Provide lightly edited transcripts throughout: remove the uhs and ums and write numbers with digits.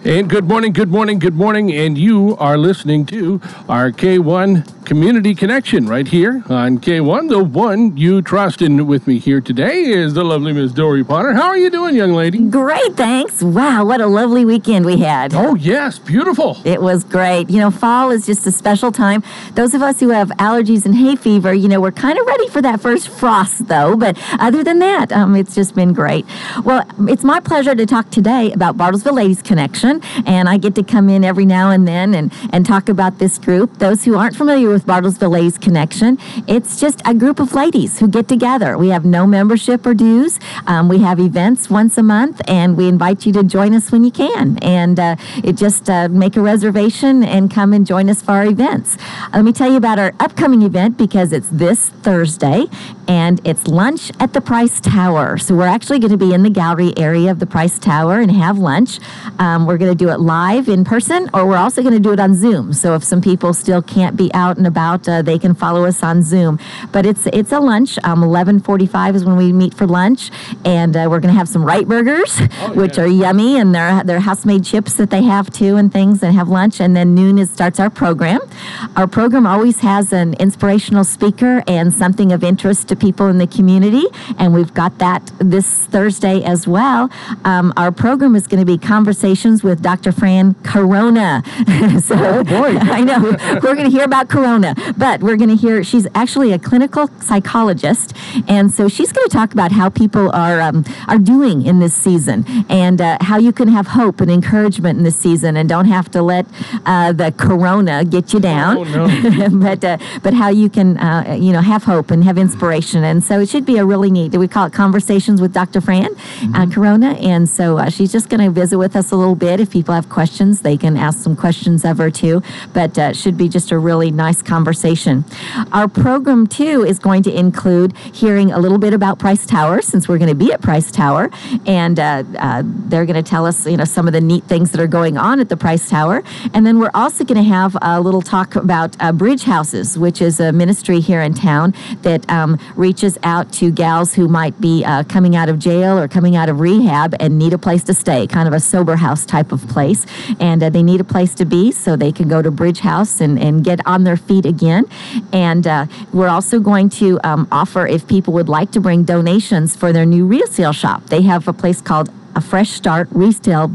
And good morning, good morning, good morning. And you are listening to our K1 Community Connection right here on K1, the one you trust. And with me here today is the lovely Miss Dory Potter. How are you doing, young lady? Great, thanks. Wow, what a lovely weekend we had. Oh, yes, beautiful. It was great. You know, fall is just a special time. Those of us who have allergies and hay fever, you know, we're kind of ready for that first frost, though. But other than that, it's just been great. Well, it's my pleasure to talk today about Bartlesville Ladies Connection. And I get to come in every now and then and talk about this group. Those who aren't familiar with Bartlesville Ladies Connection, it's just a group of ladies who get together. We have no membership or dues. We have events once a month, and we invite you to join us when you can. And it just make a reservation and come and join us for our events. Let me tell you about our upcoming event because it's this Thursday, and it's lunch at the Price Tower. So we're actually going to be in the gallery area of the Price Tower and have lunch. We're going to do it live in person, or we're also going to do it on Zoom. So if some people still can't be out and about, they can follow us on Zoom. But it's a lunch. 11:45 is when we meet for lunch, and we're going to have some Wright burgers, which are yummy, and they're house-made chips that they have too, and things, and have lunch. And then noon starts our program. Our program always has an inspirational speaker and something of interest to people in the community, and we've got that this Thursday as well. Our program is going to be Conversations with Dr. Fran Corona. So, oh boy. I know. We're going to hear about Corona, but we're going to hear, she's actually a clinical psychologist, and so she's going to talk about how people are doing in this season, and how you can have hope and encouragement in this season and don't have to let the Corona get you down. Oh, no. but how you can have hope and have inspiration. And so it should be a really neat, we call it Conversations with Dr. Fran Corona, and so she's just going to visit with us a little bit. If people have questions, they can ask some questions of her too, but it should be just a really nice conversation. Our program too is going to include hearing a little bit about Price Tower, since we're going to be at Price Tower, and they're going to tell us some of the neat things that are going on at the Price Tower. And then we're also going to have a little talk about Bridge Houses, which is a ministry here in town that reaches out to gals who might be coming out of jail or coming out of rehab and need a place to stay, kind of a sober house type of place. And they need a place to be so they can go to Bridge House and get on their feet again. And we're also going to offer, if people would like to bring donations for their new resale shop. They have a place called A Fresh Start Resale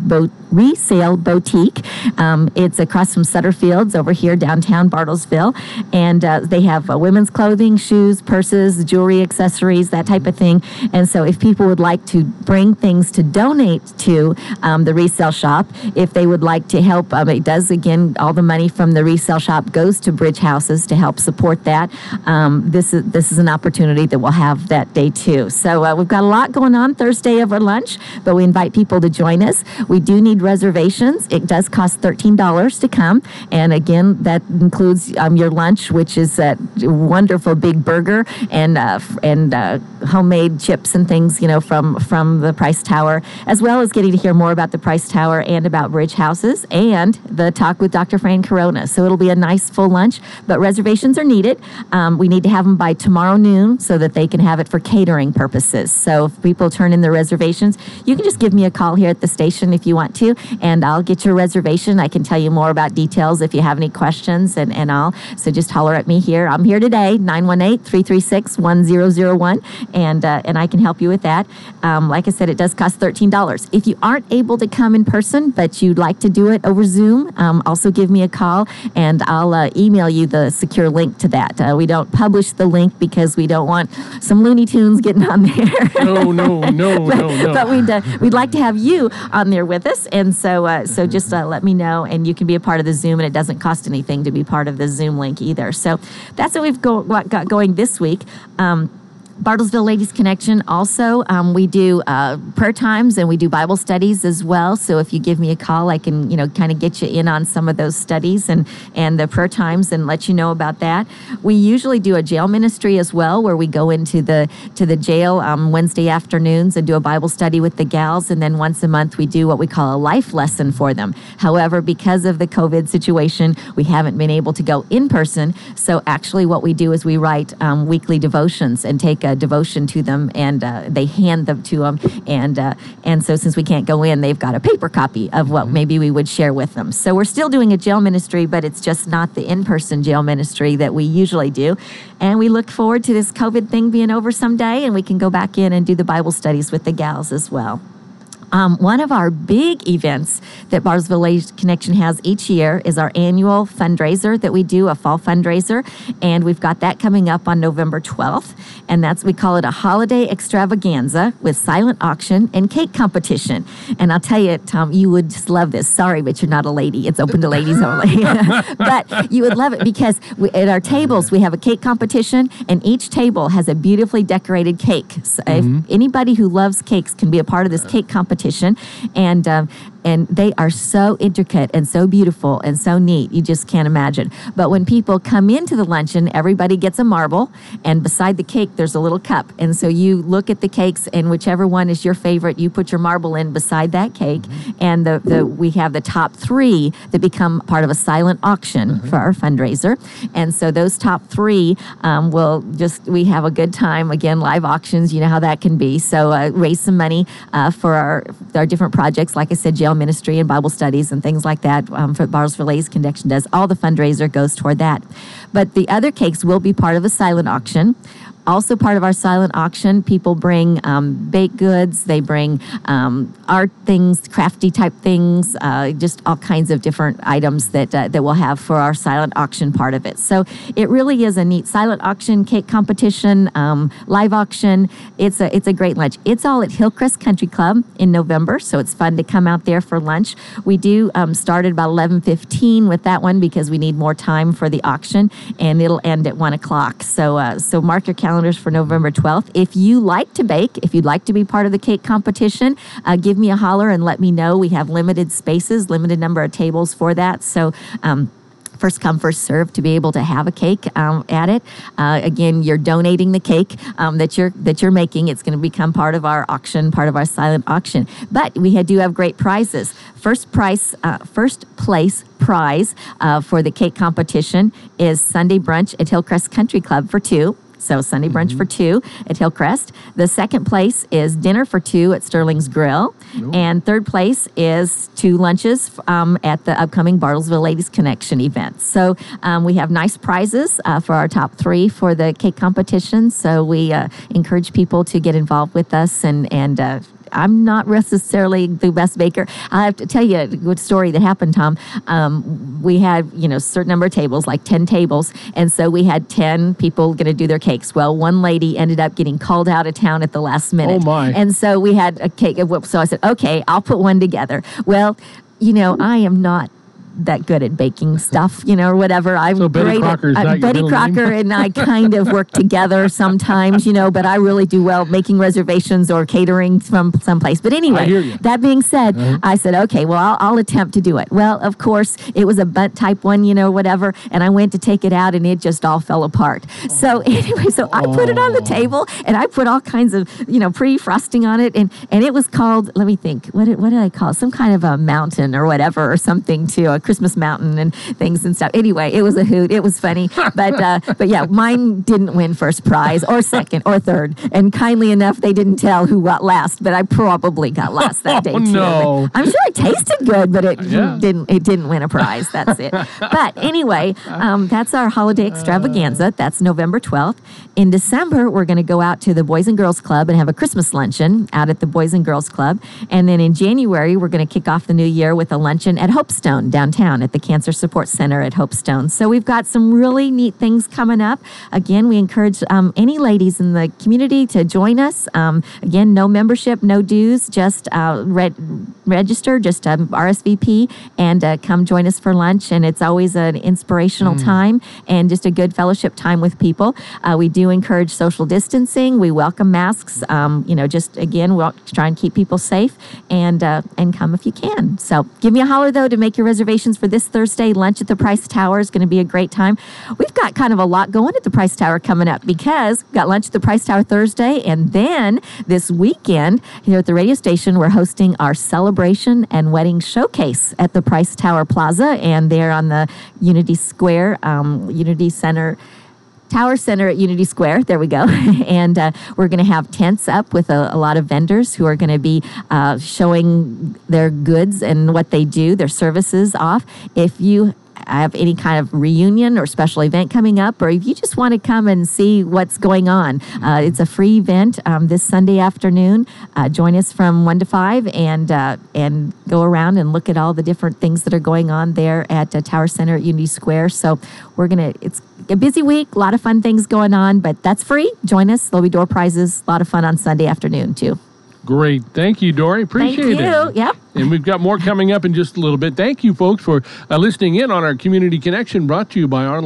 Boutique. It's across from Sutter Fields over here downtown Bartlesville, and they have women's clothing, shoes, purses, jewelry, accessories, that type of thing. And so if people would like to bring things to donate to the resale shop, if they would like to help, it does, again, all the money from the resale shop goes to Bridge Houses to help support that. This is an opportunity that we'll have that day too. So we've got a lot going on Thursday over lunch, but we invite people to join us. We do need reservations. It does cost $13 to come, and again, that includes your lunch, which is that wonderful big burger and homemade chips and things, from the Price Tower, as well as getting to hear more about the Price Tower and about Bridge Houses and the talk with Dr. Fran Corona. So it'll be a nice full lunch, but reservations are needed. We need to have them by tomorrow noon so that they can have it for catering purposes. So if people turn in their reservations, you can just give me a call here at the station if you want to, and I'll get your reservation. I can tell you more about details if you have any questions and all. So just holler at me here. I'm here today, 918-336-1001, and I can help you with that. Like I said, it does cost $13. If you aren't able to come in person, but you'd like to do it over Zoom, also give me a call, and I'll email you the secure link to that. We don't publish the link because we don't want some Looney Tunes getting on there. No. But we'd like to have you on there with us, and so just let me know, and you can be a part of the Zoom, and it doesn't cost anything to be part of the Zoom link either. So that's what we've got going this week. Bartlesville Ladies Connection also, we do prayer times and we do Bible studies as well. So if you give me a call, I can, kind of get you in on some of those studies and the prayer times and let you know about that. We usually do a jail ministry as well, where we go into the jail Wednesday afternoons and do a Bible study with the gals. And then once a month, we do what we call a life lesson for them. However, because of the COVID situation, we haven't been able to go in person. So actually what we do is we write weekly devotions and take devotion to them, and they hand them to them. And so since we can't go in, they've got a paper copy of what maybe we would share with them. So we're still doing a jail ministry, but it's just not the in-person jail ministry that we usually do. And we look forward to this COVID thing being over someday, and we can go back in and do the Bible studies with the gals as well. One of our big events that Bartlesville Ladies Connection has each year is our annual fundraiser that we do, a fall fundraiser, and we've got that coming up on November 12th, and we call it a holiday extravaganza with silent auction and cake competition. And I'll tell you, Tom, you would just love this. Sorry, but you're not a lady. It's open to ladies only. But you would love it because at our tables, we have a cake competition, and each table has a beautifully decorated cake. So if anybody who loves cakes can be a part of this cake competition, and they are so intricate and so beautiful and so neat, you just can't imagine. But when people come into the luncheon, everybody gets a marble, and beside the cake, there's a little cup. And so you look at the cakes, and whichever one is your favorite, you put your marble in beside that cake. And we have the top 3 that become part of a silent auction for our fundraiser. And so those top 3 we have a good time. Again, live auctions, you know how that can be. So raise some money for our different projects. Like I said, jail ministry and Bible studies and things like that. For Bartlesville Ladies Connection does. All the fundraiser goes toward that. But the other cakes will be part of a silent auction. Also part of our silent auction, people bring baked goods, they bring art things, crafty type things, just all kinds of different items that we'll have for our silent auction part of it. So it really is a neat silent auction, cake competition, live auction. It's a great lunch. It's all at Hillcrest Country Club in November, so it's fun to come out there for lunch. We do start at about 11:15 with that one because we need more time for the auction, and it'll end at 1 o'clock. So mark your calendar for November 12th. If you like to bake, if you'd like to be part of the cake competition, give me a holler and let me know. We have limited spaces, limited number of tables for that. So first come, first serve to be able to have a cake at it. Again, you're donating the cake that you're making. It's going to become part of our auction, part of our silent auction. But we do have great prizes. First place prize for the cake competition is Sunday brunch at Hillcrest Country Club for 2. So Sunday brunch for 2 at Hillcrest. The second place is dinner for 2 at Sterling's Grill. And third place is 2 lunches at the upcoming Bartlesville Ladies Connection event. So we have nice prizes for our top 3 for the cake competition. So we encourage people to get involved with us and I'm not necessarily the best baker. I have to tell you a good story that happened, Tom. We had, a certain number of tables, like 10 tables. And so we had 10 people going to do their cakes. Well, one lady ended up getting called out of town at the last minute. Oh, my. And so we had a cake. So I said, okay, I'll put one together. Well, I am not that good at baking stuff, or whatever. I'm so Betty great Crocker's at not Betty your Crocker and I kind of work together sometimes, but I really do well making reservations or catering from someplace. But anyway, that being said, I said, okay, well, I'll attempt to do it. Well, of course, it was a bunt type one, whatever, and I went to take it out and it just all fell apart. So anyway, I put it on the table and I put all kinds of, pretty frosting on it, and it was called, let me think, what did I call it? Some kind of a mountain or whatever, or something too, a Christmas mountain and things and stuff. Anyway, it was a hoot. It was funny. But yeah, mine didn't win first prize or second or third. And kindly enough, they didn't tell who got last, but I probably got last that day too. No. I'm sure it tasted good, but it didn't win a prize. That's it. But anyway, that's our holiday extravaganza. That's November 12th. In December, we're going to go out to the Boys and Girls Club and have a Christmas luncheon out at the Boys and Girls Club. And then in January, we're going to kick off the new year with a luncheon at Hopestone downtown at the Cancer Support Center at Hopestone. So we've got some really neat things coming up. Again, we encourage any ladies in the community to join us. Again, no membership, no dues, just register, just RSVP, and come join us for lunch. And it's always an inspirational time and just a good fellowship time with people. We do encourage social distancing. We welcome masks. Just again, we'll try and keep people safe and come if you can. So give me a holler though to make your reservations for this Thursday. Lunch at the Price Tower is going to be a great time. We've got kind of a lot going at the Price Tower coming up because we've got lunch at the Price Tower Thursday, and then this weekend here at the radio station, we're hosting our celebration and wedding showcase at the Price Tower Plaza, and they're on the Unity Square, Unity Center Tower Center at Unity Square. There we go. And we're going to have tents up with a lot of vendors who are going to be showing their goods and what they do, their services off. If you have any kind of reunion or special event coming up, or if you just want to come and see what's going on, it's a free event this Sunday afternoon. Join us from 1 to 5 and go around and look at all the different things that are going on there at Tower Center at Unity Square. So it's a busy week, a lot of fun things going on, but that's free. Join us. There'll be door prizes, a lot of fun on Sunday afternoon too. Great. Thank you, Dory. Appreciate it. Thank you. Yep. And we've got more coming up in just a little bit. Thank you, folks, for listening in on our Community Connection, brought to you by our